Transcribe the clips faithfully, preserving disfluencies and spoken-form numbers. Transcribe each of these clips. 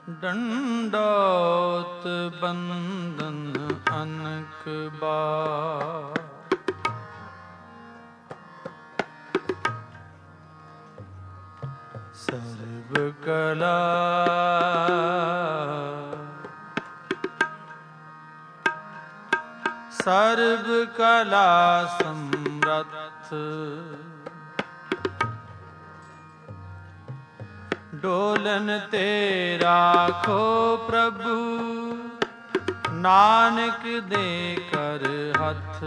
दंडौत बंदन अनक बार। सर्व कला सर्व कला समरथ डोलन ते राखो प्रभु नानक दे कर हथ।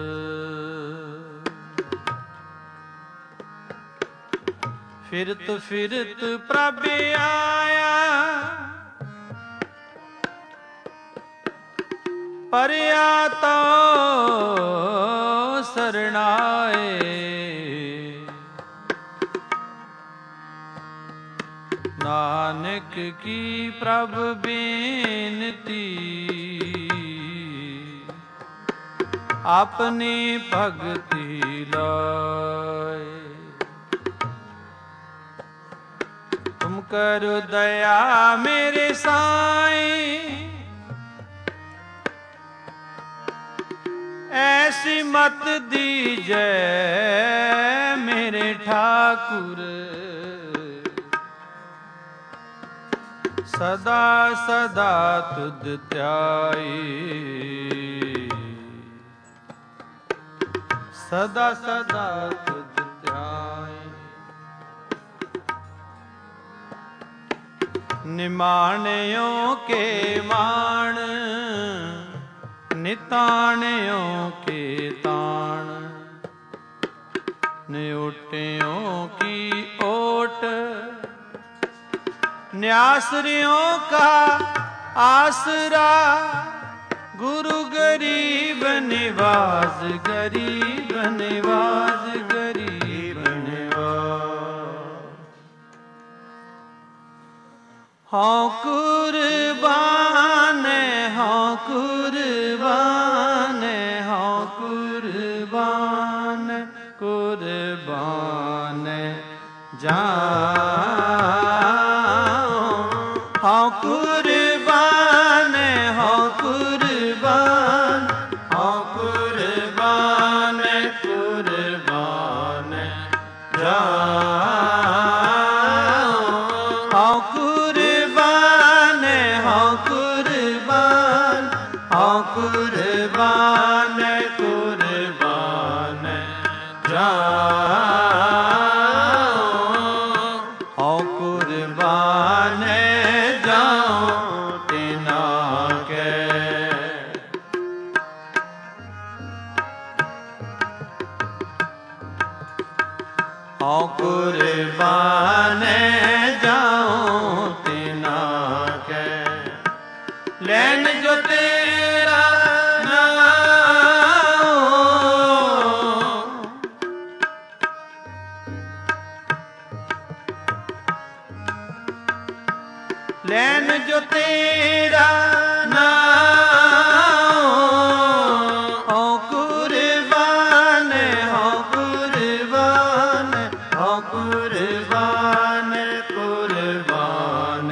फिरत फिरत प्रभ आया परया तो सरणाए। नानक की प्रभ बेनती अपनी भगति लाए। तुम करो दया मेरे साईं ऐसी मत दीजै मेरे ठाकुर। सदा सदा तुध ध्याई सदा सदा तुध ध्याई। निमाणियों के मान निताणियों के ताण न्योटियों की ओट न्यासरियों का आसरा। गुरु गरीब निवाज गरीब निवाज गरीब निवाज। हाँ कुर्बान हाँ कुर्बान हाँ कुर्बान कुर्बान जा। हाँ कुर्बान हाँ कुर्बान हाँ कुर्बान कुर्बान जा। हाँ कुर्बान हाँ कुर्बान हाँ कुर्बान कुर्बान जा। हाँ कुर्बान हाँ कुर्बान जाऊं तिना के। लैन जो तेरा नाम लैन जो तेरा नाम। हाँ कुर्बान हाँ कुर्बान हाँ कुर्बान कुर्बान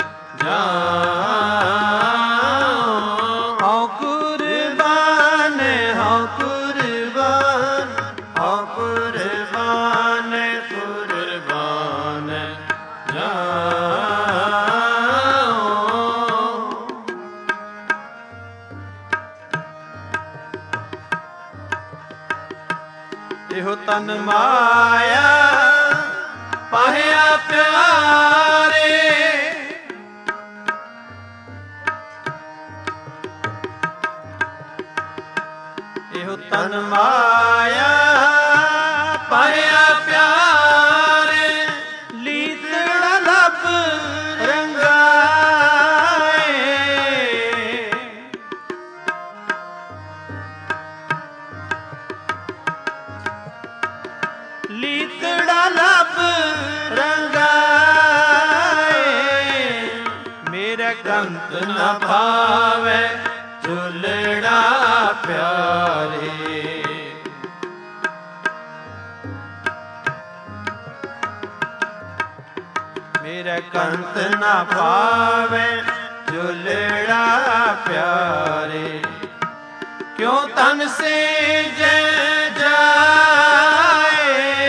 जाऊं। हाँ कुर्बान हाँ कुर्बान हाँ कुर्बान कुर्बान जाऊं। एहो तन माया पाया प्यारे। एहो तन माया पाया प्यारे। लीतड़ा लब रंगाए। लीतड़ा लब रंगाए। मेरे कंत न भावे झुलड़ा प्यारे। मेरे कंत न भावे से जय जाए,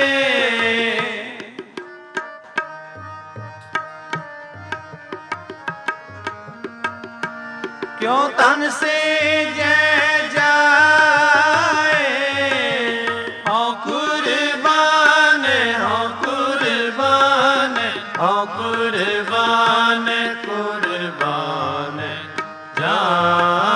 क्यों तन से जय जाए। हाँ कुर्बान, हाँ कुर्बान, हाँ कुर्बान, कुर्बान जाऊं।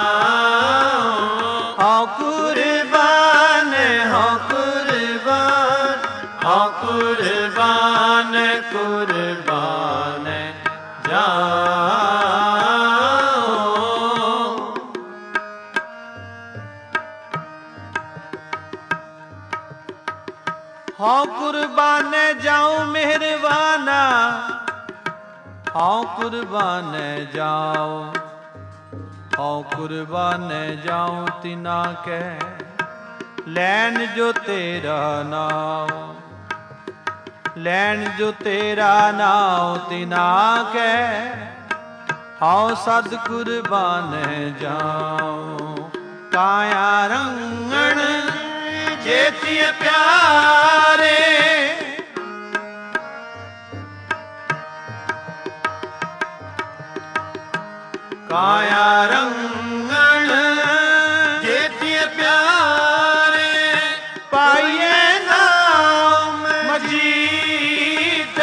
हाँ कुर्बान, हाँ कुर्बान, हाँ कुर्बान, कुर्बान जाऊं। हाँ कुर्बान जाऊं मेहरबाना, हाँ कुर्बान जाऊं, हाँ कुर्बान जाऊं तिना के लैन जो तेरा नाम, लैन जो तेरा नाम तिना के हाँ सद कुर्बान जाऊं। काया रंगण जेतिय प्यारे, काया रंगण जेतिय प्यारे, पाइए नाम मजीत।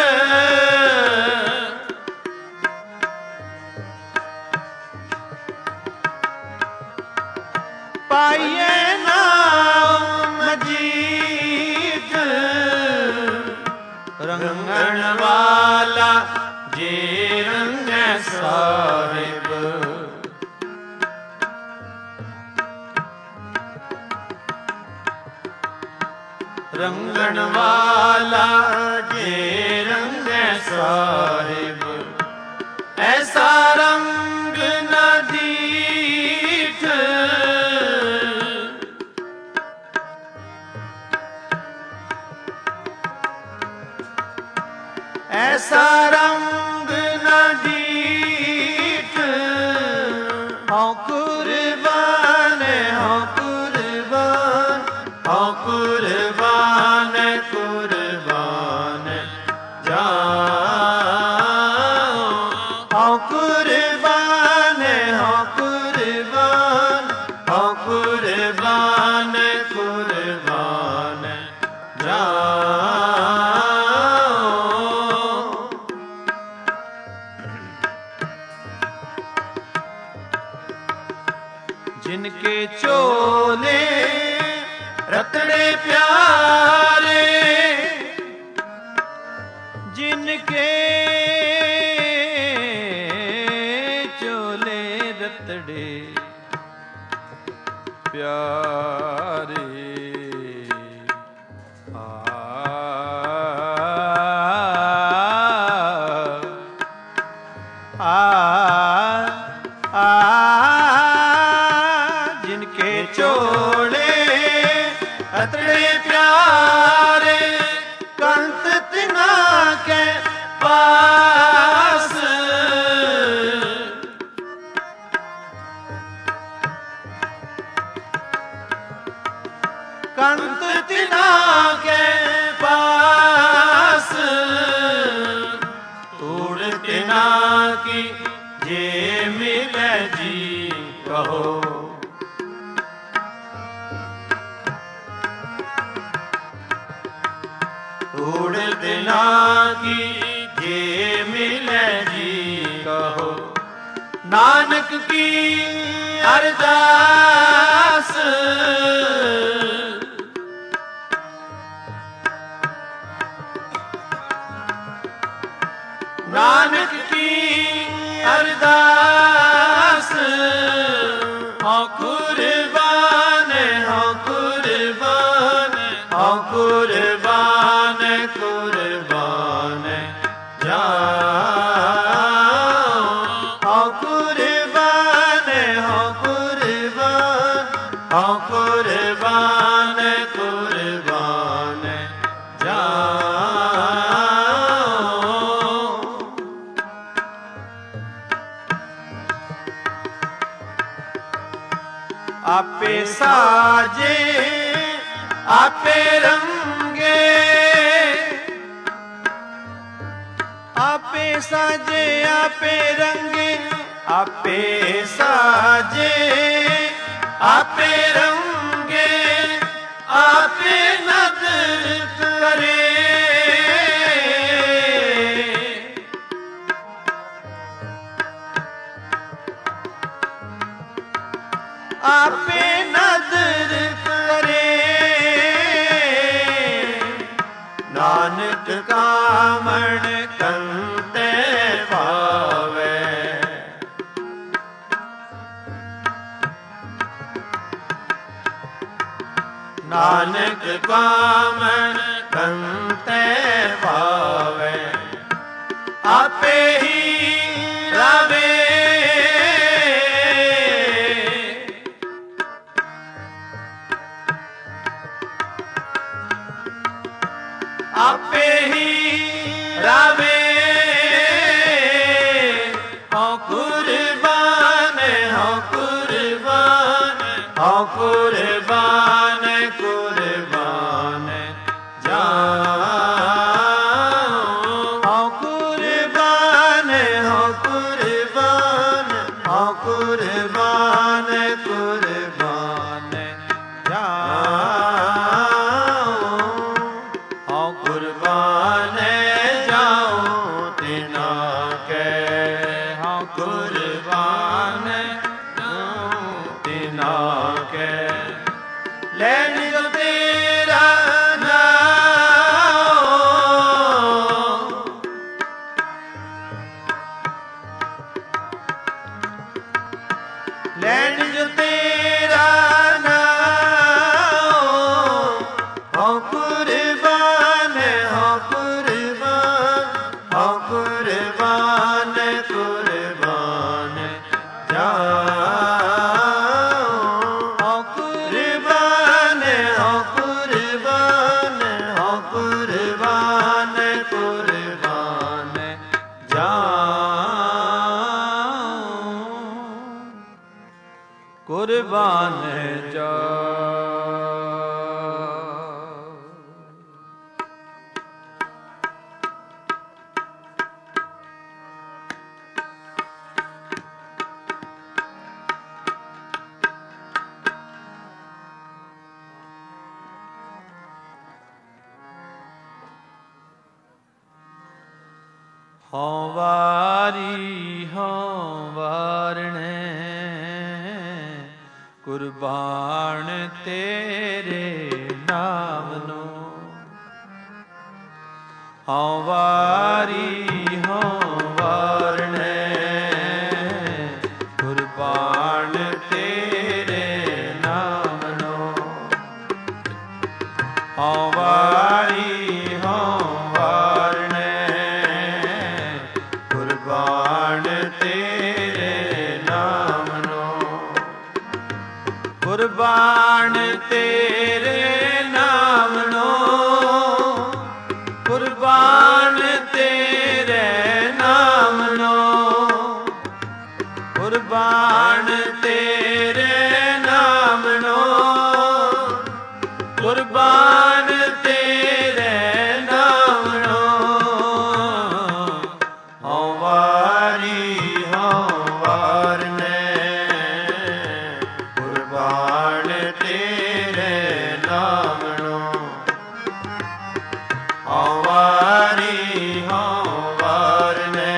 पाइए नाम मजीत, रंगण वाला जे रंग साहिब। रंगण वाला जे रंग साहिब, ऐसा रंग न दीठ। ऐसा रंग न दीठ। हाँ कुर्बान, हाँ कुर्बान, हाँ कुर्बान, कुर्बान जाऊं। हाँ कुर्बान, हाँ कुर्बान, हाँ कुर्बान, कुर्बान जाऊं। जिनके चोले रतड़े प्यारे, जिनके चोले रतड़े प्यारे, आ, आ, आ, जिनके चोले रतड़े प्यारे, कंत तिना के पास। कंत तिना के पास, तोड़ तिना की जे मिले जी कहो। तोड़ तिना की जे मिले जी कहो। नानक की अरदास, नानक की अरदास। हाँ कुर्बान, हाँ कुर्बान, हाँ कुर्बान, कुर्बान जाऊं। हाँ कुर्बान, हाँ कुर्बान, हाँ कुर्बान, कुर्बान जाऊं। आपे साजे आपे रंगे, आपे साजे आपे रंगे, आपे साजे आपे रंगे, आपे नदर करे। आपे नदर करे, नानक कामण कंते पावे। नानक कामण कंते पावे, आपे ही रावे। आपे ही रावे, हाँ कुर्बान हाँ कुर्बान हाँ कुर्बान कुर्बान जाऊं। हाँ कुर्बान हाँ कुर्बान हाँ कुर्बान कुर्बान जाऊं। कुर्बान जाऊं तिना के, हाँ कुर्बान जाऊं तिना के। लैन जो तेरा नाम, लैन जो तेरा नाम, हाँ कुर्बान हाँ कुर्बान हाँ कुर्बान कुर्बान जाऊं। हाँ कुर्बान हाँ कुर्बान हाँ कुर्बान कुर्बान जाऊं। कुर्बान जाऊं। हाँ वारी हाँ वारणे, कुर्बान तेरे नाम नो। हाँ वारी हाँ वारणे, कुर्बान तेरे नाम नो। हाँ वारी हाँ वारणे, कुर्बान तेरे नाम नो। कुर्बान तेरे नाम नो, कुर्बान तेरे नाम नो। कुर्बान तेरे नाम नो, कुर्बान तेरे नाम नो। हाँ वारी हाँ वारणे, कुर्बान तेरे नाम नो। हाँ वारी हाँ वारणे,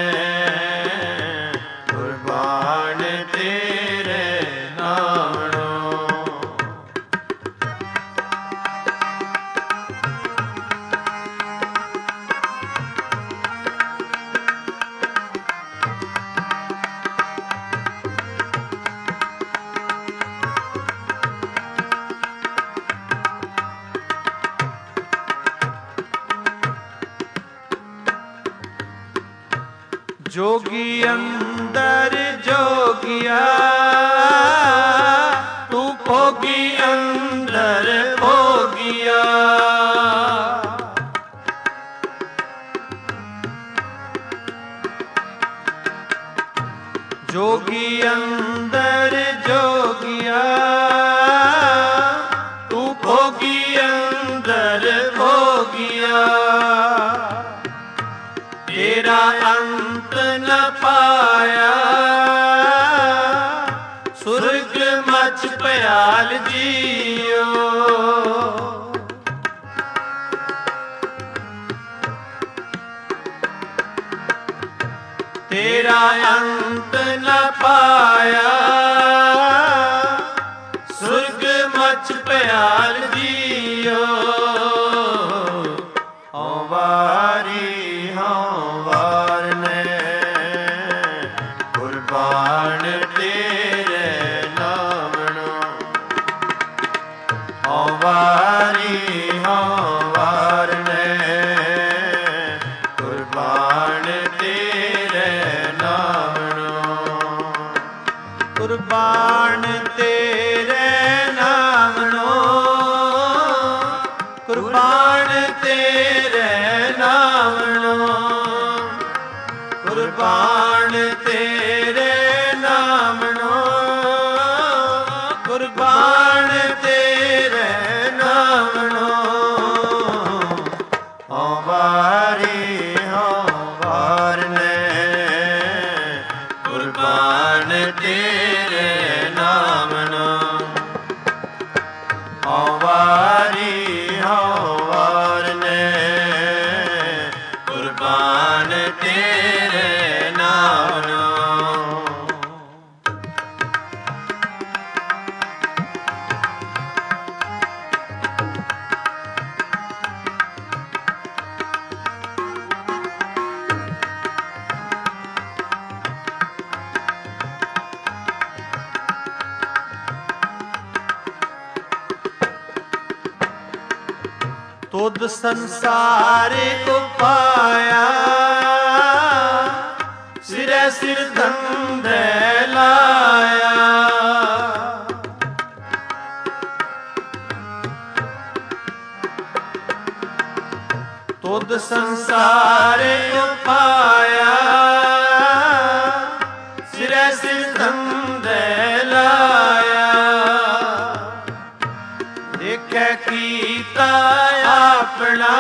कुर्बान तेरे नाम नो। जोगी अंदर जोगिया, तू भोगी अंदर भोगिया। जोगी अंदर जोगिया, ਮਛ ਪਿਆਲ ਜੀਓ। ਤੇਰਾ ਅੰਤ ਨ ਪਾਇਆ ਸੁਰਗ ਮਛ ਪਿਆਲ ਜੀਓ। ਹਉ ਵਾਰੀ ਹਉ ਵਾਰ ਨੇ ਕੁਰਬਾਨ ਤੇਰੇ ਨਾਮਣੋ। ਹਉ ਵਾਰੀ ਹਉ ਵਾਰ ਨੇ ਕੁਰਬਾਨ ਤੇਰੇ ਨਾਮਣੋ। ਕੁਰਬਾਨ ਤੇਰੇ ਨਾਮਣੋ। ਕੁਰਬਾਨ ਤੇਰੇ ਨਾਮਣੋ। ਕੁਰਬਾਨ ਤੇਰੇ ਨਾਮਣੋ। ਕੁਰਬਾਨ ਤੇਰੇ ਨਾਮਣੋ। ਹਉ ਵਾਰੀ ਹਉ ਵਾਰ ਨੇ ਕੁਰਬਾਨ ਤੇਰੇ ਨਾਮਣੋ। ਹਉ ਵਾਰੀ ਹਉ ਵਾਰ ਨੇ ਕੁਰਬਾਨ ਤੇਰੇ ਨਾਮਣੋ। ਤੁਧ ਸੰਸਾਰ ਉਪਾਇਆ ਸਿਰੈ ਸਿਰ ਧੰਦੇ ਲਾਇਆ। ਤੁਧ ਸੰਸਾਰ ਉਪਾਇਆ ਸਿਰੈ ਸਿਰ ਧੰਦੇ ਲਾਇਆ। ਦੇਖੈ ਕੀਤਾ ਆਪਣਾ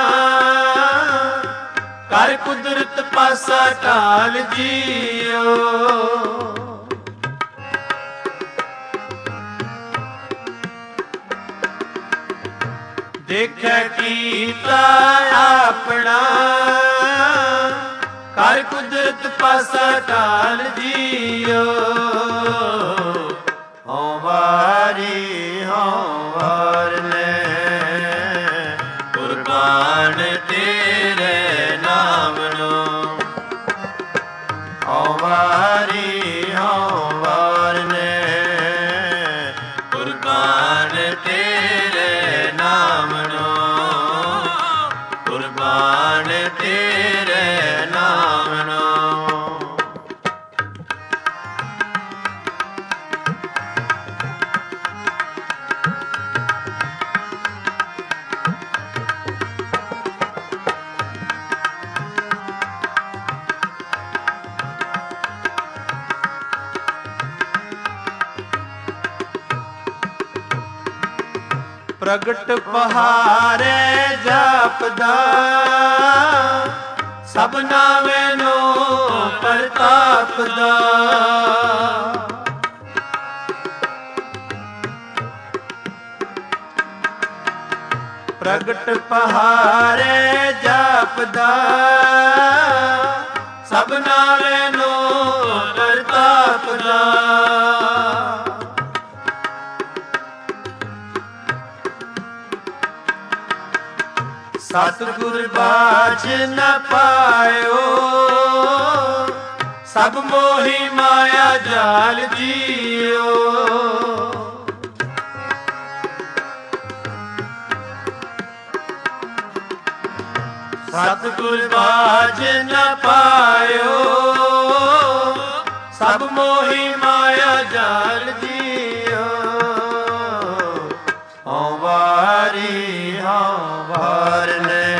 ਕਰ ਕੁਦਰਤ ਪਾਸਾ ਢਾਲ ਜੀਓ। ਦੇਖੈ ਕੀਤਾ ਆਪਣਾ ਕਰ ਕੁਦਰਤ ਪਾਸਾ ਢਾਲ ਜੀਓ। ਹਉ ਵਾਰੀ ਹਉ ਵਾਰ ਨੇ ਕੁਰਬਾਨ ਤੇਰੇ ਨਾਮਣੋ। ਹਉ ਵਾਰੀ ਹਉ ਵਾਰ ਨੇ ਕੁਰਬਾਨ ਤੇਰੇ ਨਾਮਣੋ। ਕੁਰਬਾਨ ਤੇਰੇ ਨਾਮਣੋ। ਪ੍ਰਗਟ ਪਹਾਰੇ ਜਾਪਦਾ ਸਭਨਾ ਮੈਨੂੰ ਪ੍ਰਤਾਪਦਾ। ਪ੍ਰਗਟ ਪਹਾਰੇ ਜਾਪਦਾ ਸਭਨਾ ਮੈਨੂੰ ਪ੍ਰਤਾਪਦਾ। ਸਤਿਗੁਰ ਬਾਝ ਨ ਪਾਇਓ ਸਭ ਮੋਹੀ ਮਾਇਆ ਜਾਲ ਜੀਓ। ਸਤਿਗੁਰ ਬਾਝ ਨ ਪਾਇਓ ਸਭ ਮੋਹੀ ਮਾਇਆ ਜਾਲ ਜੀਓ। ਹਉ ਵਾਰੀ ਹਉ ਵਾਰ ਨੇ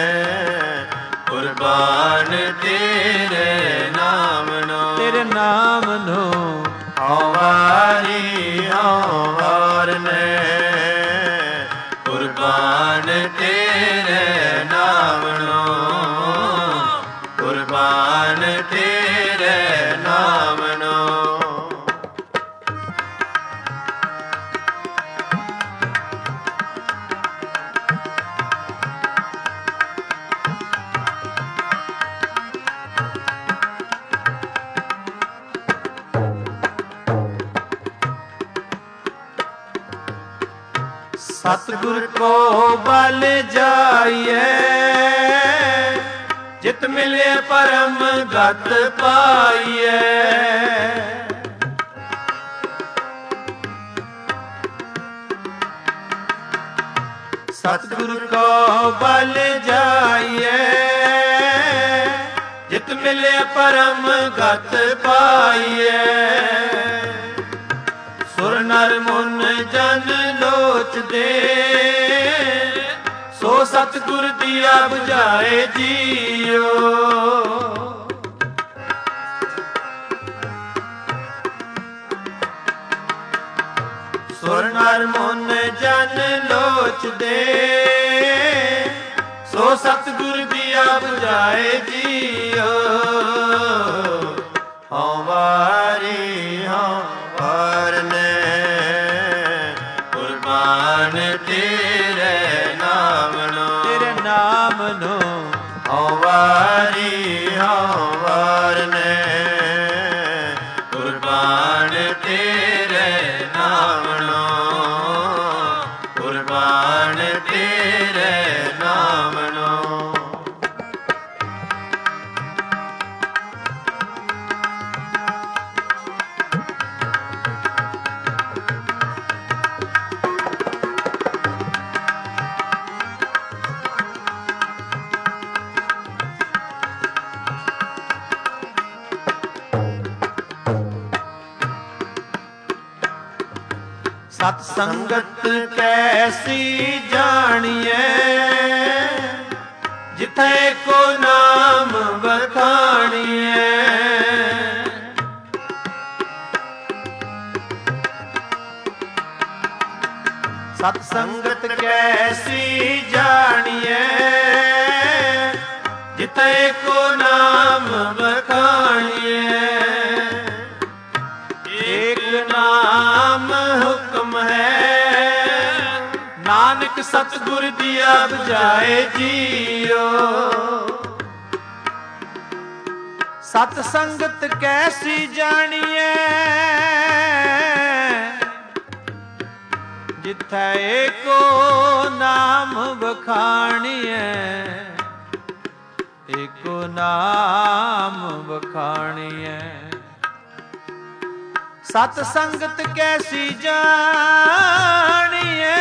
ਕੁਰਬਾਨ ਤੇਰੇ ਨਾਮਣੋ। ਤੇਰੇ ਨਾਮਣੋ। ਹਉ ਵਾਰੀ ਹਉ ਵਾਰ ਨੇ ਕੁਰਬਾਨ ਤੇਰੇ ਨਾਮਣੋ। ਕੁਰਬਾਨ ਤੇਰੇ ਨਾਮਣੋ। ਸਤਿਗੁਰ ਕੋ ਬਲ ਜਾਈਏ, ਜਿਤ ਮਿਲੇ ਪਰਮ ਗਤ ਪਾਈਏ। ਸਤਿਗੁਰ ਕੋ ਬਲ ਜਾਈਏ, ਜਿਤ ਮਿਲੇ ਪਰਮ ਗਤ ਪਾਈਏ। ਸੁਰ ਨਰ ਮੁਨ ਜਨ ਲੋਚਦੇ, ਸੋ ਸਤਿਗੁਰ ਦੀਆ ਬੁਝਾਏ ਜੀਓ। ਸੁਰ ਨਰ ਮੁਨ ਜਨ ਲੋਚਦੇ, ਸੋ ਸਤਿਗੁਰ ਦੀਆ ਬੁਝਾਏ ਜੀਓ। ਹਉ ਵਾਰੀ ਹਉ ਵਾਰਨੇ, ਕੁਰਬਾਨ ਤੇਰੇ ਨਾਮ ਨੂੰ, ਤੇਰੇ ਨਾਮ ਨੂੰ। ਹਉ ਵਾਰੀ ਹਉ ਵਾਰਨੇ, ਕੁਰਬਾਨ ਤੇਰੇ ਨਾਮ ਨੂੰ, ਕੁਰਬਾਨ ਤੇਰੇ ਨਾਮ ਨੂੰ। ਸਤ ਸੰਗਤ ਕੈਸੀ ਜਾਣੀਏ, ਜਿਥੇ ਕੋ ਨਾਮ ਵਖਾਣੀਏ। ਸਤ ਸੰਗਤ ਕੈਸੀ ਜਾਣੀਏ, ਜਿਥੇ ਕੋ ਨਾਮ ਵਖਾਣੀਏ। ਏਕ ਨਾਮ ਹੁਕਮ ਹੈ, ਨਾਨਕ ਸਤਿਗੁਰ ਦੀਆ ਬੁਝਾਏ ਜੀਓ। ਸਤ ਸੰਗਤ ਕੈਸੀ ਜਾਣੀਏ, ਜਿਥੈ ਏਕੋ ਨਾਮ ਵਖਾਣੀਐ। ਏਕੋ ਨਾਮ ਵਖਾਣੀਐ। ਸਤ ਸੰਗਤ ਕੈਸੀ ਜਾਣੀਏ,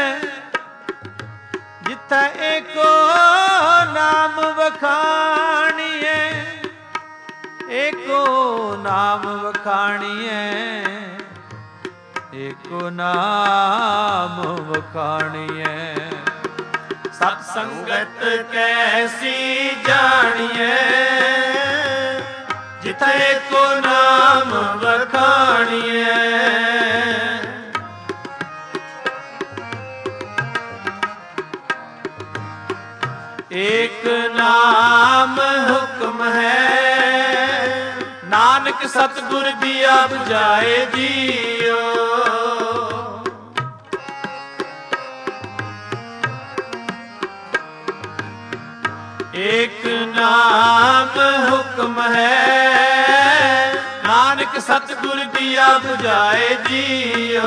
ਜਿਥੈ ਏਕੋ ਨਾਮ ਵਖਾਣੀਏ। ਏਕੋ ਨਾਮ ਵਖਾਣੀਏ, ਏਕੋ ਨਾਮ ਵਖਾਣੀਏ। ਸਤ ਸੰਗਤ ਕੈਸੀ ਜਾਣੀਏ, ਜਿਥੈ ਏਕੋ ਨਾਮ ਵਖਾਣੀਏ। ਏਕ ਨਾਮ ਹੁਕਮ ਹੈ, ਨਾਨਕ ਸਤਿਗੁਰ ਦੀਆ ਬੁਝਾਏ ਜੀਓ। ਏਕ ਨਾਮ ਹੁਕਮ ਹੈ, ਨਾਨਕ ਸਤਿਗੁਰ ਦੀਆ ਬੁਝਾਏ ਜੀਓ।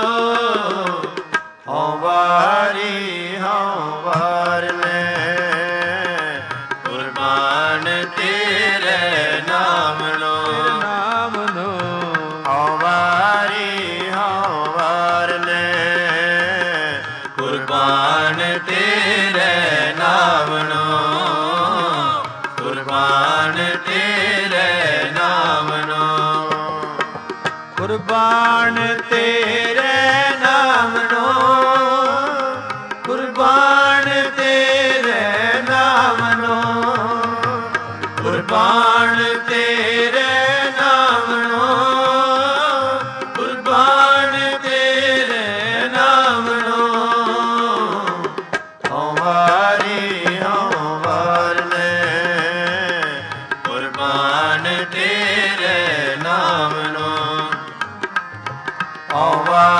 ਹਉ ਵਾਰੀ ਹਉ ਵਾਰਨੇ, ਕੁਰਬਾਨ ਤੇਰੇ ਨਾਮ ਨੂੰ, ਨਾਮ ਨੂੰ। ਹਉ ਵਾਰੀ ਹਉ ਵਾਰਨੇ, ਕੁਰਬਾਨ ਤੇਰੇ ਨਾਮ ਨੂੰ, ਕੁਰਬਾਨ ਤੇਰੇ ਨਾਮ ਨੂੰ। ਕੁਰਬਾਨ ਤੇਰੇ ਨਾਮ ਨੂੰ, ਕੁਰਬਾਨ ਤੇਰੇ ਨਾਮ ਨੂੰ। ਕੁਰਬਾਨ ਤੇਰੇ ਨਾਮ ਨੂੰ, ਕੁਰਬਾਨ ਤੇਰੇ ਨਾਮ ਨੂੰ। ਹਉ ਵਾਰੀ ਹਉ ਵਾਰਨੇ, ਕੁਰਬਾਨ ਤੇਰੇ ਨਾਮ ਨੂੰ। ਹਉ ਵਾਰੀ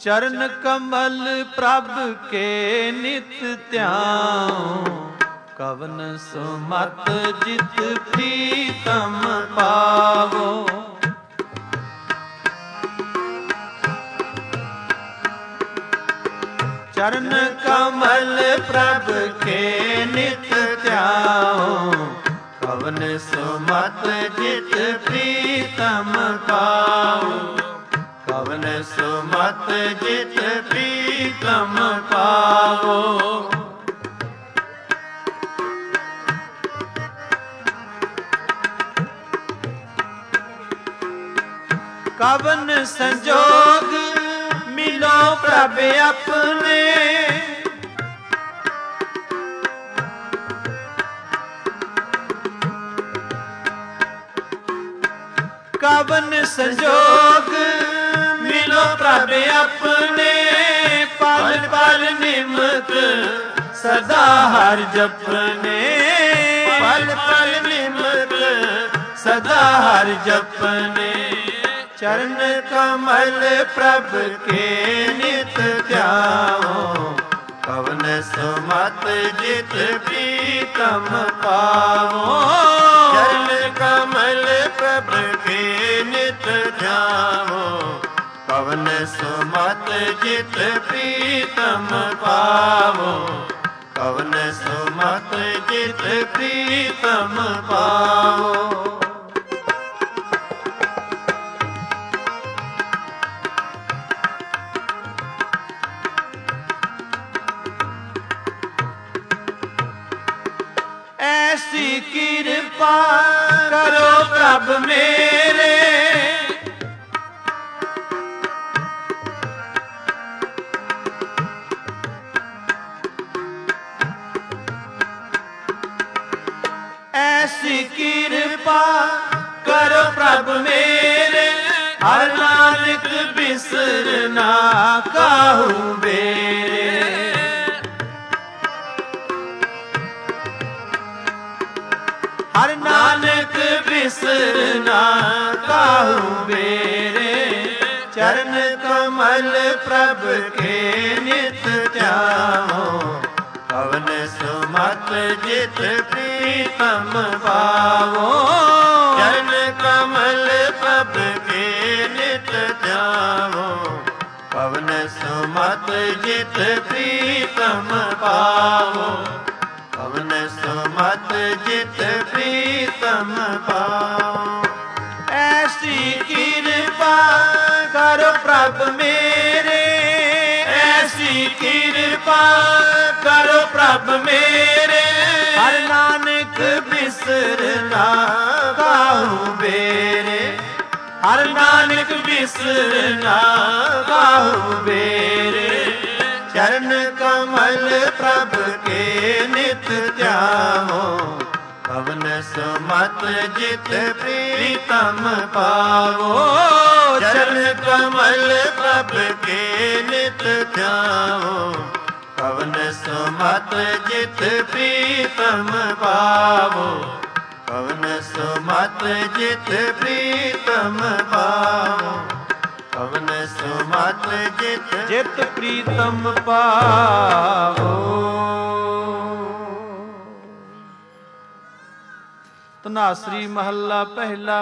ਚਰਨ ਕਮਲ ਪ੍ਰਭ ਕੇ ਨਿਤ ਧਿਆਉ, ਕਵਨ ਸੁਮਤ ਜਿਤ ਪ੍ਰੀਤਮ ਪਾਵੋ। ਚਰਨ ਕਮਲ ਪ੍ਰਭ ਕੇ ਨਿਤ ਧਿਆਉ, ਕਵਨ ਸੁਮਤ ਜਿਤ ਪ੍ਰੀਤਮ ਪਾਵੋ। ਕਵਨ ਸੁਮਤ ਜਿਤ ਪ੍ਰੀਤਮ ਪਾਵੋ। ਕਵਨ ਸੰਜੋਗ ਮਿਲੋ ਪ੍ਰਭ ਆਪਣੇ, ਕਵਨ ਸੰਜੋਗ ਮਿਲੋ ਪ੍ਰਭ ਆਪਣੇ। ਪਲ ਪਲ ਨਿਮਤ ਸਦਾ ਹਰਿ ਜਪਨੇ, ਪਲ ਪਲ ਨਿਮਤ ਸਦਾ ਹਰਿ ਜਪਨੇ। ਚਰਨ ਕਮਲ ਪ੍ਰਭ ਕੇ ਨਿਤ ਧਿਆਵੋ, ਕਵਨ ਸੁਮਤ ਜਿਤ ਪ੍ਰੀਤਮ ਪਾਵੋ। ਚਰਨ ਕਮਲ ਪ੍ਰਭ ਕੇ ਨਿਤ ਧਿਆਵੋ, ਕਵਨ ਸੁਮਤ ਜਿਤ ਪ੍ਰੀਤਮ ਪਾਵੋ। ਕਵਨ ਸੁਮਤ ਜਿਤ ਪ੍ਰੀਤਮ ਪਾਵੋ। ਐਸੀ ਕਿਰਪਾ ਕਰੋ ਪ੍ਰਭ ਮੇਰੇ, ਐਸੀ ਕਿਰਪਾ ਕਰੋ ਪ੍ਰਭ ਮੇਰੇ। ਹਰਿ ਨਾਨਕ ਬਿਸਰ ਨਾ ਕਾਹੂ ਬੇਰੇ। ਹਰਿ ਨਾਨਕ ਬਿਸਰ ਨਾ ਕਾਹੂ ਬੇਰੇ। ਚਰਨ ਕਮਲ ਪ੍ਰਭ ਕੇ ਨਿਤ ਧਿਆਵੋ, ਕਵਨ ਸੁਮਤ ਜਿਤ ਪ੍ਰੀਤਮ ਪਾਵੋ। ਚਰਨ ਕਮਲ ਪ੍ਰਭ ਕੇ ਨਿਤ ਧਿਆਵੋ, ਕਵਨ ਸੁਮਤ ਜਿਤ ਪ੍ਰੀਤਮ ਪਾਵੋ। ਕਵਨ ਸੁਮਤ ਜਿਤ ਪ੍ਰੀਤਮ ਪਾਵੋ। ਐਸੀ ਕਿਰਪਾ ਕਰੋ ਪ੍ਰਭ ਮੇਰੇ, ਐਸੀ ਕਿਰਪਾ ਕਰੋ ਪ੍ਰਭ ਮੇਰੇ। ਹਰਿ ਨਾਨਕ ਬਿਸਰ ਨਾ ਕਾਹੂ ਬੇਰੇ। ਹਰਿ ਨਾਨਕ ਬਿਸਰ ਨਾ ਕਾਹੂ ਬੇਰੇ। ਚਰਨ ਕਮਲ ਪ੍ਰਭ ਕੇ ਨਿਤ ਧਿਆਵੋ, ਕਵਨ ਸੁਮਤ ਜਿਤ ਪ੍ਰੀਤਮ ਪਾਵੋ। ਚਰਨ ਕਮਲ ਪ੍ਰਭ ਕੇ ਨਿਤ ਧਿਆਵੋ, ਕਵਨ ਸੁਮਤ ਜਿਤ ਪ੍ਰੀਤਮ ਪਾਵੋ। ਕਵਨ ਸੁਮਤ ਜਿਤ ਪ੍ਰੀਤਮ ਪਾਵੋ। ਕਵਨ ਸੁਮਤ ਜਿਤ ਜਿਤ ਪ੍ਰੀਤਮ ਪਾਵੋ। ਧਨਾਸਰੀ ਮਹੱਲਾ ਪਹਿਲਾ।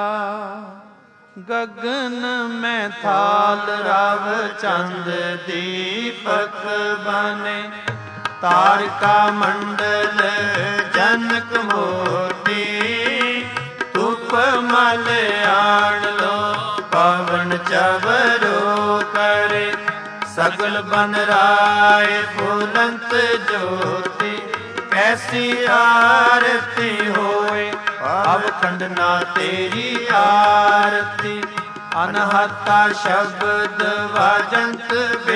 ਗਗਨ ਮੈਂ ਥਾਲ ਰਵ ਚੰਦ ਦੀਪਕ ਬਨੇ, ਤਾਰਿਕਾ ਮੰਡਲ ਜਨਕ ਮੋਤੀ। ਧੂਪ ਮਲ ਆਣ ਲੋ ਪਵਨ ਚਵਰੋ ਕਰੇ, ਸਗਲ ਬਨ ਰਾਏ ਫੁਲੰਤ ਜੋਤੀ। ਕੈਸੀ ਆਰਤੀ ਹੋਏ ਅਬ ਖੰਡਨਾ ਤੇਰੀ ਆਰਤੀ। ਅਨਹਤਾ ਸ਼ਬਦ ਵਾਜੰਤ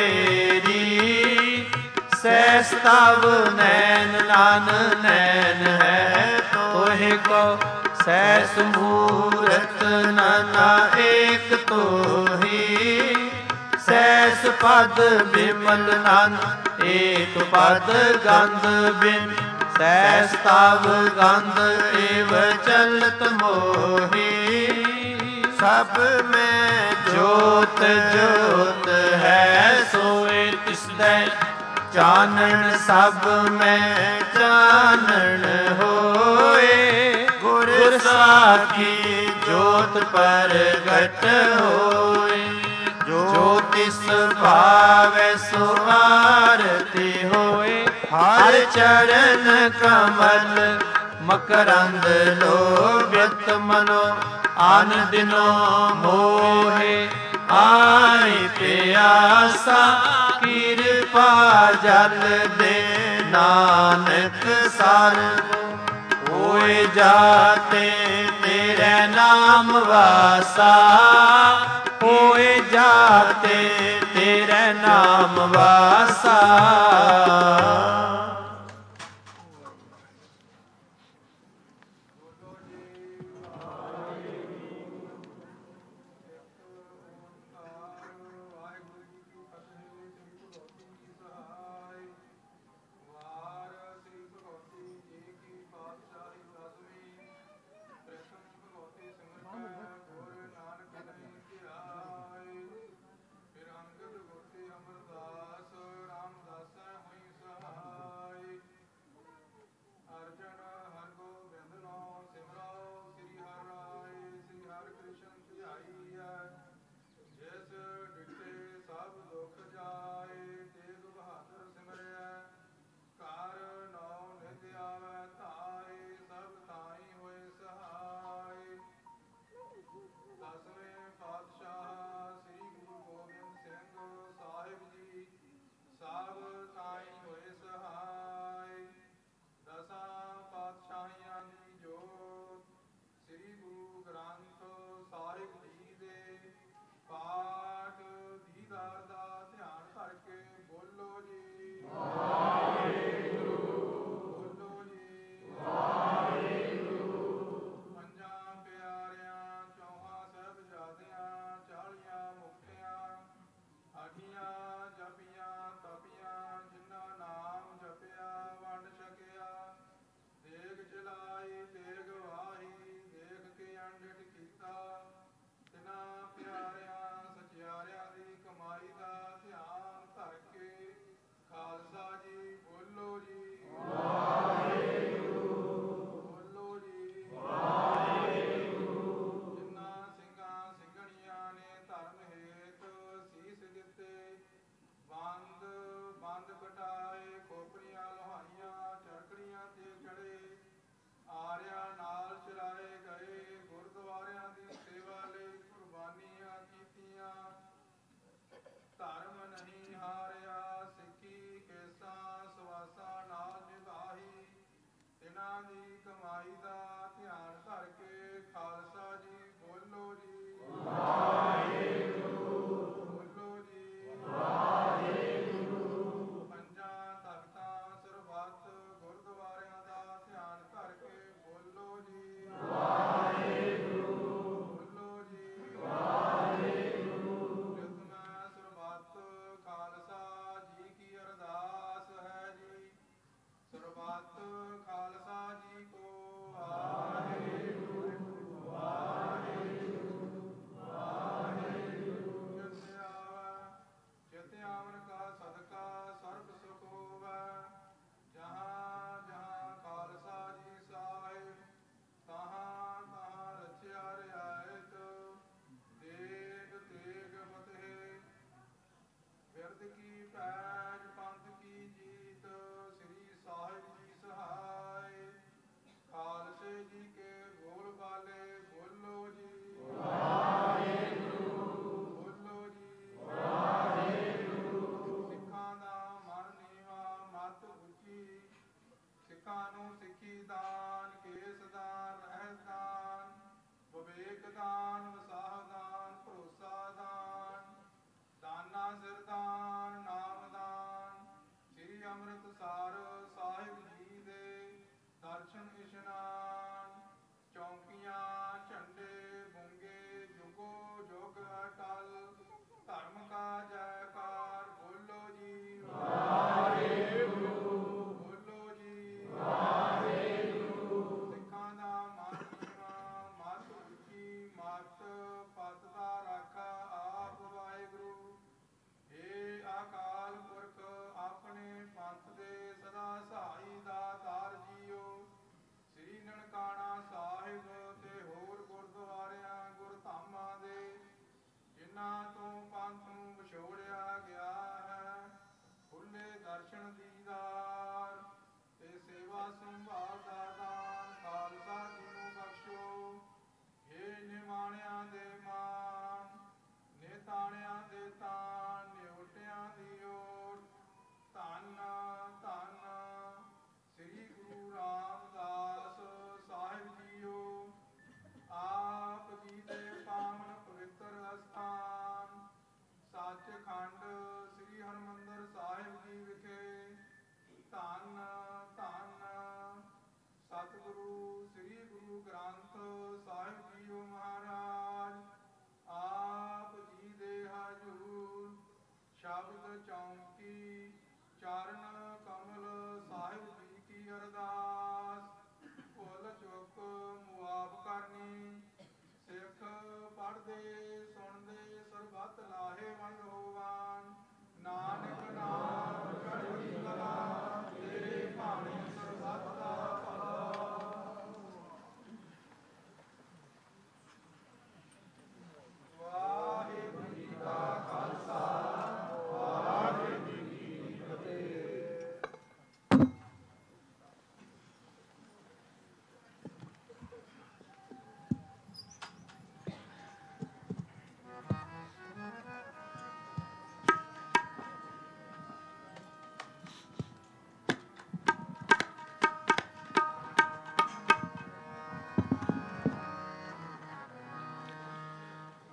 ਬੇਰੀ, ਸਹਿਸ ਤਵ ਨੈਨ ਨਾਨ ਨੈਨ ਹੈ ਤੋਹਿ ਕੋ। ਸਹਿਸ ਮੂਰਤ ਨਾਨਾ ਏਕ ਤੋਹੀ, ਸਹਿਸ ਪਦ ਬਿਮਲ ਨਾਨ ਏਕ ਪਦ ਗੰਧ ਬਿਨ। ਸਹਿਸ ਤਵ ਗੰਧ ਏਵ ਚਲਤ ਮੋਹੀ, ਸਭ ਮੈਂ ਜੋਤ ਜੋਤ ਹੈ ਸੋਏ ਤਿਸਦੈ ਚਾਨਣ ਸਭ ਮੈਂ ਚਾਨਣ ਹੋਏ ਗੁਰ ਸਾਖੀ ਜੋਤ ਪ੍ਰਗਟ ਹੋਏ ਜੋ ਤਿਸ ਭਾਵੈ ਸੋ ਆਰਤੀ ਹੋਏ ਹਰ ਚਰਨ ਕਮਲ ਮਕਰੰਦ ਲੋਭਿਤ ਮਨੋ ਆਨ ਦਿਨੋ ਮੋਹੇ ਆਈ ਪਿਆਸਾ ਕਿਰਪਾ ਜਲ ਦੇ ਨਾਨਕ ਸਰ ਹੋਏ ਜਾਤੇ ਤੇਰੇ ਨਾਮ ਵਾਸਾ ਹੋਏ ਜਾਤੇ ਤੇਰੇ ਨਾਮ ਵਾਸਾ।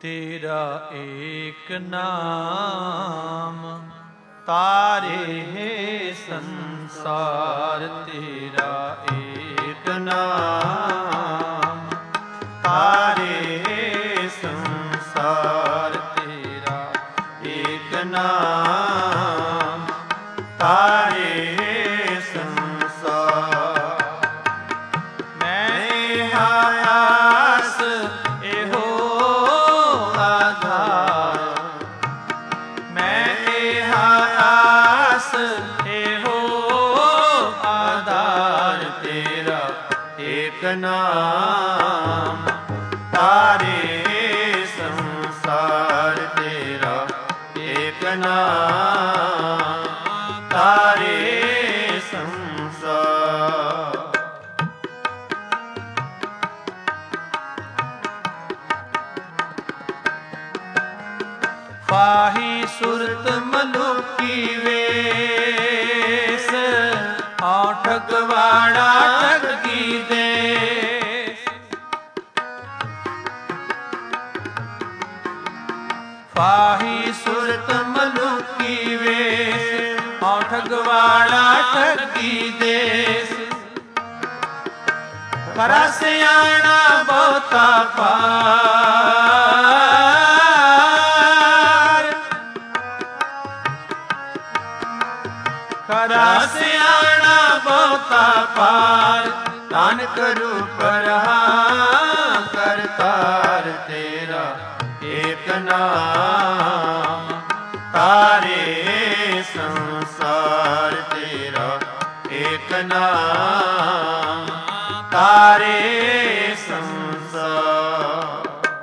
तेरा एक नाम तारे है संसार, तेरा एक नाम तारे है संसार, तेरा एक नाम तारे है संसार। मैं आयास एहो आधार, मैं आयास एहो आधार, तेरा एक नाम तारे संसार, तेरा एक नाम तारे संसार। फाही सुरत मलुकी वेश, आओ ठगवाड़ा ठगी देश। फाही सुरत मलुकी वेश, आओ ठगवाड़ा ठगी देश। करा सियाणा बहुता पार, करा सियाणा बहुता पार। दान करू परहां करतार, तेरा एक नाम तारे संसार, तेरा एक नाम तारे संसार।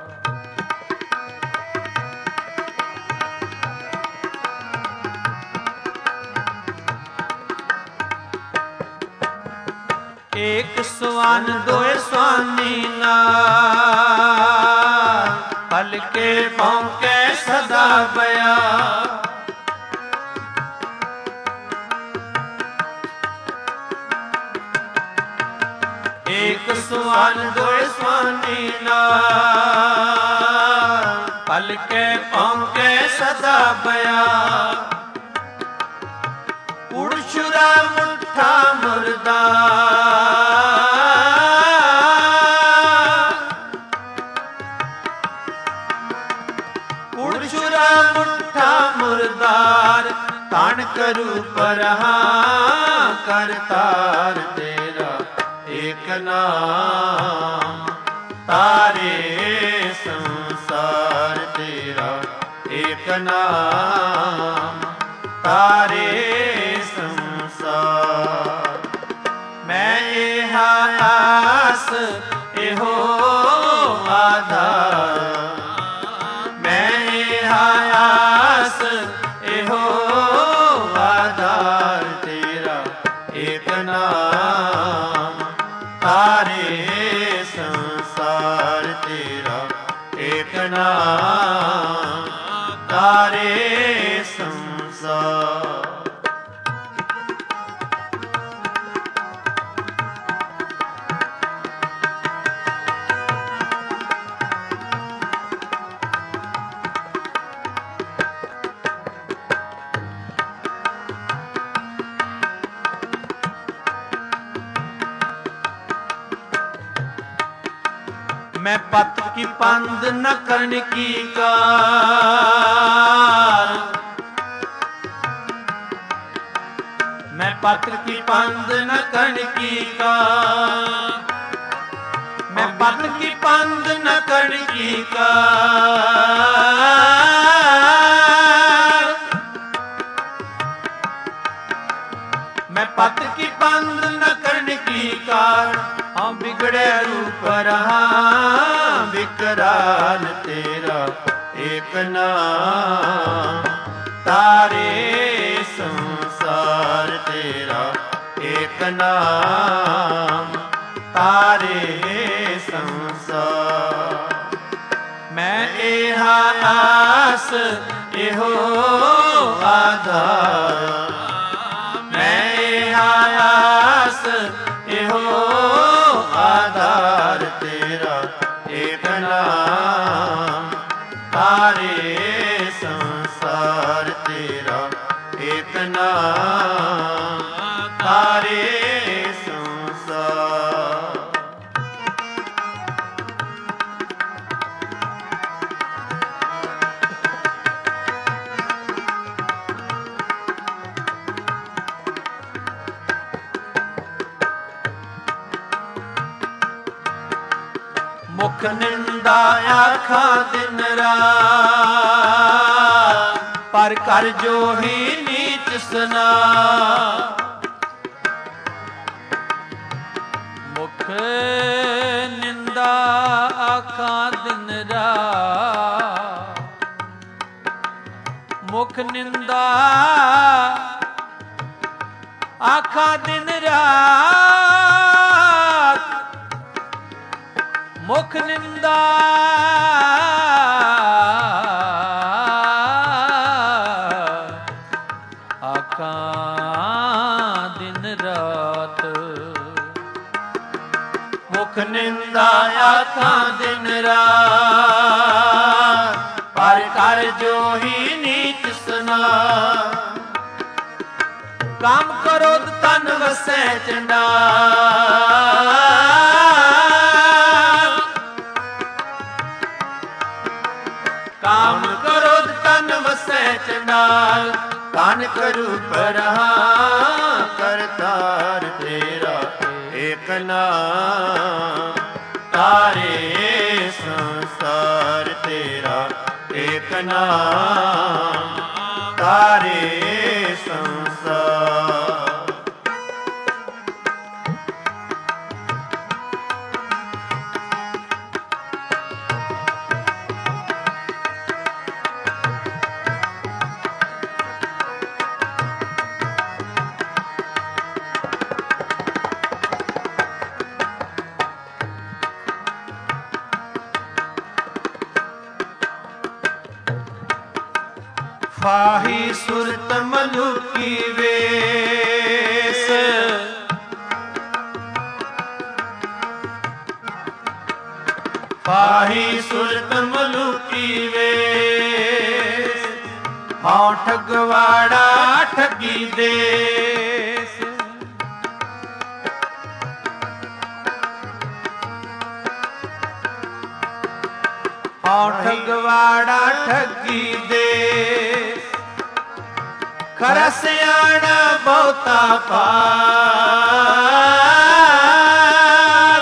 एक स्वान दोए स्वानी नाल, हलके भौंके सदा बया। एक स्वान दोए स्वानी नाल, हलके भौंके सदा बया। उड़छुरा मुठा मुर्दा, उड़छुरा मुठा मुर्दार। तान करू परहां करतार, तेरा एक नाम तारे संसार, तेरा एक नाम तारे संसार। मैं एहा आस एहो आधार, मैं एहा आस एहो आधार, तेरा एक नाम तारे संसार, तेरा एक नाम तारे संसार। मैं पत की पंद न करन की कार, मैं पत की पंद न करन की कार, मैं पत की पंद न करन की कार। मैं पत की पंद न करन की कार, हम बिगड़े रूप रहा विकराल, तेरा एक नाम तारे संसार, तेरा एक नाम तारे संसार। मैं एहा आस एहो आधार, मैं एहा आस एहो आधार, तेरा एक नाम ਤਾਰੇ ਸੰਸਾਰ। ਮੁਖ ਨਿੰਦਾ ਆਖਾਂ ਦਿਨ ਰਾਤ, ਪਰ ਕਰ ਜੋ ਹੀ ਨੀਚ ਸਨਾ। ਮੁਖ ਨਿੰਦਾ ਆਖਾਂ ਦਿਨ ਰਾਤ, ਮੁਖ ਨਿੰਦਾ ਆਖਾਂ ਦਿਨ ਰਾਤ, ਮੁਖ ਨਿੰਦਾ ਆਖਾਂ ਦਿਨ ਰਾਤ। ਮੁਖ ਨਿੰਦਾ ਆਖਾਂ ਦਿਨ ਰਾਤ, ਪਰ ਕਰ ਜੋ ਹੀ ਨੀਚ ਸਨਾ। ਕਾਮ ਕ੍ਰੋਧ ਤਨ ਵਸੈ ਚੰਡਾਲ, ਕਾਮ ਕ੍ਰੋਧ ਤਨ ਵਸੈ ਚੰਡਾਲ। ਕਾਨ ਕਰੂ ਪਰਹਾ ਕਰਤਾਰ ਤੇਰਾ ਏਕ ਨਾਮ, ਤਾਰੇ ਸੰਸਾਰ ਤੇਰਾ ਏਕ ਨਾਮ, ਤਾਰੇ ਸੰਸਾਰ। ਫਾਹੀ ਸੁਰਤ ਮਲੁਕੀ ਵੇਸ, ਫਾਹੀ ਸੁਰਤ ਮਲੁਕੀ ਵੇਸ। ਹਉ ਠਗਵਾੜਾ ਠਗੀ ਦੇਸ, ਹਉ ਠਗਵਾੜਾ ਠਗੀ ਦੇਸ। ਖਰਾ ਸਿਆਣਾ ਬਹੁਤਾ ਪਾਰ,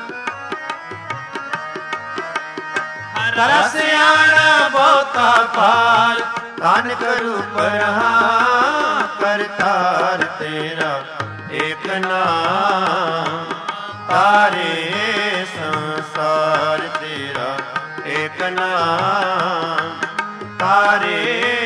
ਖਰਾ ਸਿਆਣਾ ਬਹੁਤਾ ਪਾਰ। ਕਾਨ ਕਰੂ ਪਰਹਾ ਕਰਤਾਰ ਤੇਰਾ ਏਕ ਨਾਮ, ਤਾਰੇ ਸੰਸਾਰ ਤੇਰਾ ਏਕ ਨਾਮ, ਤਾਰੇ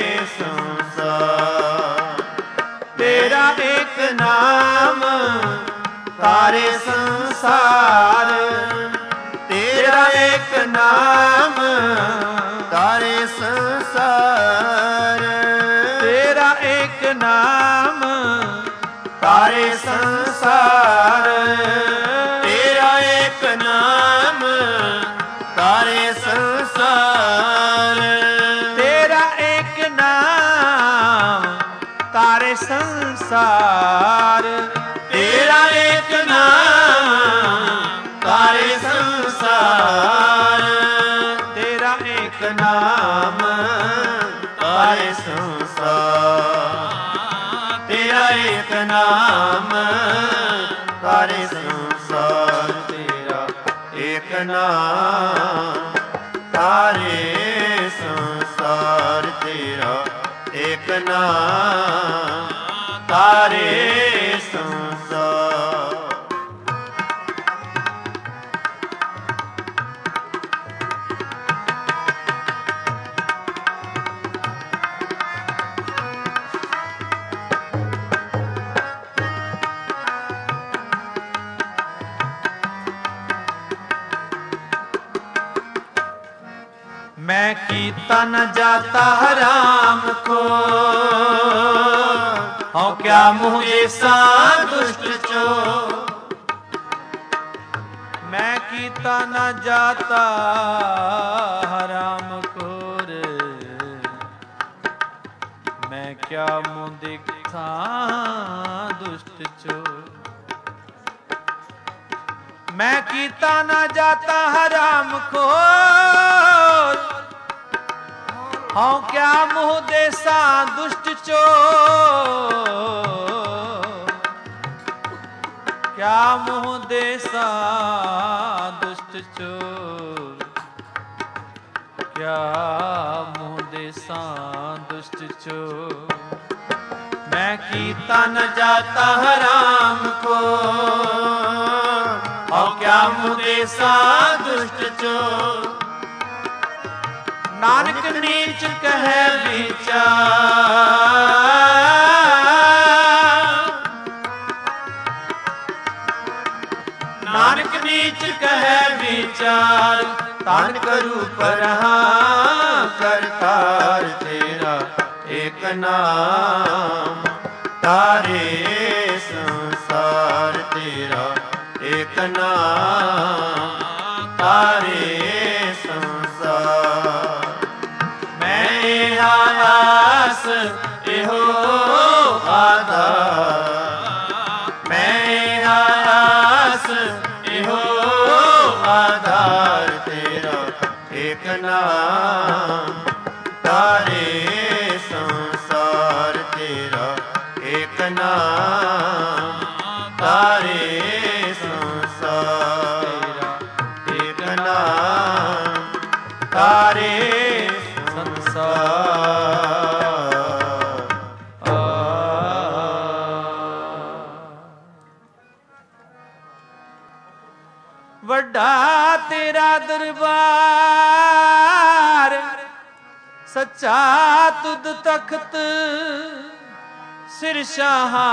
ਸੰਸਾਰ। ਤੇਰਾ ਏਕ ਨਾਮ ਤਾਰੇ ਸੰਸਾਰ, ਤੇਰਾ ਏਕ ਨਾਮ ਤਾਰੇ ਸੰਸਾਰ। ਤੇਰਾ ਏਕ ਨਾਮ ਤਾਰੇ ਸੰਸਾਰ, ਤੇਰਾ ਏਕ ਨਾਮ ਤਾਰੇ ਸੰਸਾਰ। ਤੇਰਾ ਏਕ ਨਾਮ ਤਾਰੇ ਸੰਸਾਰ, ਤੇਰਾ ਏਕ ਨਾਮ ਤਾਰੇ ਸੰਸਾਰ। ਤੇਰਾ ਏਕ ਨਾਮ ਤਾਰੇ ਸੰਸਾਰ, ਤੇਰਾ ਏਕ ਨਾਮ ਤਾਰੇ ਸੰਸਾਰ। ਤੇਰਾ ਏਕ ਨਾਮ ਤਾਰੇ ਸੰਸਾਰ, ਤੇਰਾ ਏਕ ਨਾਮ ਤਾਰੇ ਸੰਸਾਰ। मैं कीता न जाता हराम को, हूँ क्या मुँह ऐसा दुष्ट चो। मैं कीता न जाता हराम खोर, मैं क्या मुँह ਦੇਸਾਂ ਦੁਸ਼ਟ ਚੋਰ। ਮੈਂ ਕੀਤਾ ਨਾ ਜਾਤਾ ਹਰਾਮ ਖੋਰ, ਹਉ ਕਿਆ ਮੋਹ ਦੇਸਾਂ ਦੁਸ਼ਟ ਚੋਰ। ਕਿਆ ਮੋਹ ਦੇਸਾਂ ਦੁਸ਼ਟ ਚੋਰ, ਕਿਆ ਮੋਹ ਦੇਸਾਂ ਦੁਸ਼ਟ ਚੋਰ। ਮੈਂ ਕੀਤਾ ਨ ਜਾਤਾ ਹਰਾਮ ਖੋਰ, ਹਉ ਕਿਆ ਮੋਹ ਦੇਸਾਂ ਦੁਸ਼ਟ ਚੋਰ। ਨਾਨਕ ਨੀਚ ਕਹੈ ਵਿਚਾਰ, ਨਾਨਕ ਨੀਚ ਕਹੈ ਵਿਚਾਰ। ਤਨ ਕਰੂ ਪਰਹਾ ਕਰਤਾਰ ਤੇਰਾ ਏਕ ਨਾਮ, ਤਾਰੇ ਸੰਸਾਰ ਤੇਰਾ ਏਕ ਨਾਮ, ਤਾਰੇ ਸੰਸਾਰ। ਮੈਂ ਆਸ ਇਹੋ ਆਧਾਰ, ਮੈਂ ਆਸ ਇਹੋ ਆਧਾਰ ਤੇਰਾ ਏਕ ਨਾਮ, ਤਾਰੇ ਸੰਸਾਰ ਤੇਰਾ ਏਕ ਨਾਮ, ਤਾਰੇ ਸੰਸਾਰ ਏਕ ਨਾਮ, ਤਾਰੇ ਸੰਸਾਰ। ਆ ਵੱਡਾ ਤੇਰਾ ਦਰਬਾਰ, ਸੱਚਾ ਤੁਧ ਤਖਤ, ਸਿਰ ਸ਼ਾਹਾਂ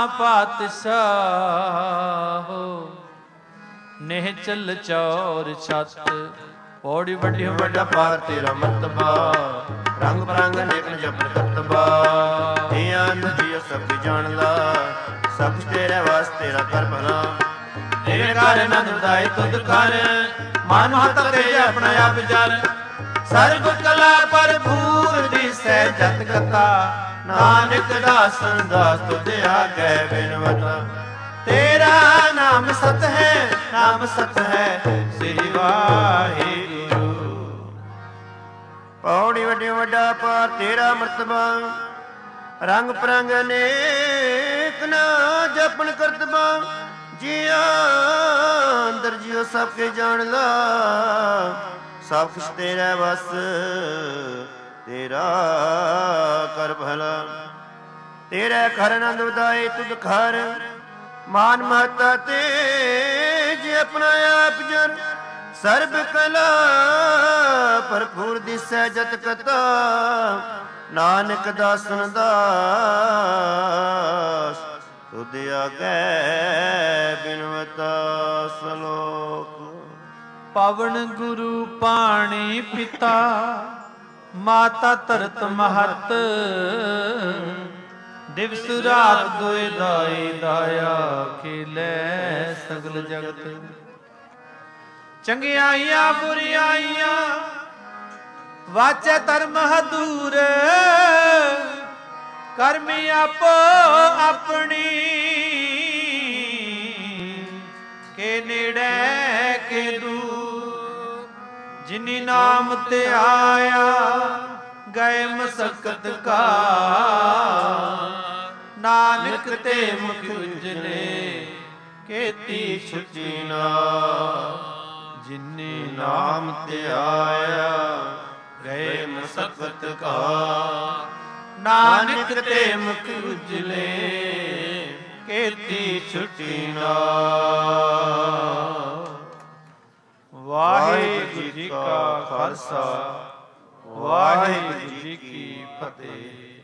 ਪਾਤਸ਼ਾਹੋ। ਨਿਹਚਲ ਚੌਰ ਛੱਤ, ਪੌੜੀ ਵੱਡੀ ਵੱਡਾ ਪਾਰ ਤੇਰਾ ਮਰਤਬਾ। ਰੰਗ ਬਰੰਗ ਨੇਕ ਜਪਨ ਕਰਤਬਾ, ਇਹ ਅੰਧ ਜੀ ਸਭ ਜਾਣਦਾ। ਸਭ ਕੁਛ ਤੇਰੇ ਵਾਸਤੇ ਤੇਰਾ ਕਰ ਭਲਾ, ਤੇਰੇ ਘਰ ਆਨੰਦ ਵਧਾਏ ਤੁਧ ਕਰ। ਮਨ ਮਹਤ ਤੇ ਆਪਣਾ ਆਪ ਜਰ, ਸਰਬ ਕਲਾ ਭਰਪੂਰ ਦਿਸੈ ਜਤ ਕਥਾ। ਨਾਨਕ ਦਾਸਨ ਦਾਸ ਤੁਧ ਆਗੈ ਬਿਨਵਤਾ। ਤੇਰਾ ਨਾਮ ਸਤ ਹੈ, ਨਾਮ ਸਤ ਹੈ ਸ੍ਰੀ ਵਾਹਿਗੁਰੂ। ਪੌੜੀ ਵੱਡੀ ਵੱਡਾ ਪਾਰ ਤੇਰਾ ਮਰਤਬਾ। ਰੰਗ ਪਰੰਗ ਅਨੇਕ ਨਾ ਜਪਨ ਕਰਤਬਾ। ਜੀਆ ਅੰਦਰ ਜਿਉ ਸਭ ਕੇ ਜਾਣ ਲਾ, ਸਭ ਕੁਛ ਤੇਰਾ ਵਸ ਤੇਰਾ ਕਰ ਭਲਾ। ਤੇਰੇ ਘਰ ਆਨੰਦ ਵਧਾਏ ਤੁਧ ਘਰ, ਮਾਨ ਮਹਤਾ ਤੇ ਜੇ ਆਪਣਾ ਆਪ ਜਨ। ਸਰਬ ਕਲਾ ਭਰਪੂਰ ਦਿਸੈ ਜਤ ਕਤਾ। ਨਾਨਕ ਦਾਸਨ ਦਾਸ ਤੁਧ ਆਗੈ ਬਿਨਵਤਾ। ਸਲੋਕ। ਪਵਨ ਗੁਰੂ ਪਾਣੀ ਪਿਤਾ, ਮਾਤਾ ਧਰਤ ਮਹਤ। ਦਿਵਸ ਰਾਤ ਦੋਇ ਦਾਈ ਦਾਇਆ, ਖੇਲੇ ਸਗਲ ਜਗਤ। ਚੰਗਿਆਈਆਂ ਬੁਰਿਆਈਆਂ ਵਾਚੈ ਧਰਮ ਹਦੂਰ। ਕਰਮੀ ਆਪੋ ਆਪਣੀ, ਕੇ ਨੇੜੇ ਕੇ ਦੂਰ। ਜਿਨੀ ਨਾਮ ਤੇ ਆਇਆ ਗਏ ਮਸਕਤ ਕਾ। ਨਾਨਕ ਤੇ ਮੁਖ ਉਜਲੇ ਕੀਤੀ ਛੁਟੀ ਨਾ। ਜਿਨੀ ਨਾਮ ਤੇ ਆਇਆ ਗਏ ਮਸਕਤ ਕਾ। ਨਾਨਕ ਤੇ ਮੁਖ ਉਜਲੇ ਕੀਤੀ ਛੁਟੀ ਨਾ। ਵਾਹਿਗੁਰੂ ਜੀ ਕਾ ਖਾਲਸਾ, ਵਾਹਿਗੁਰੂ ਜੀ ਕੀ ਫਤਿਹ।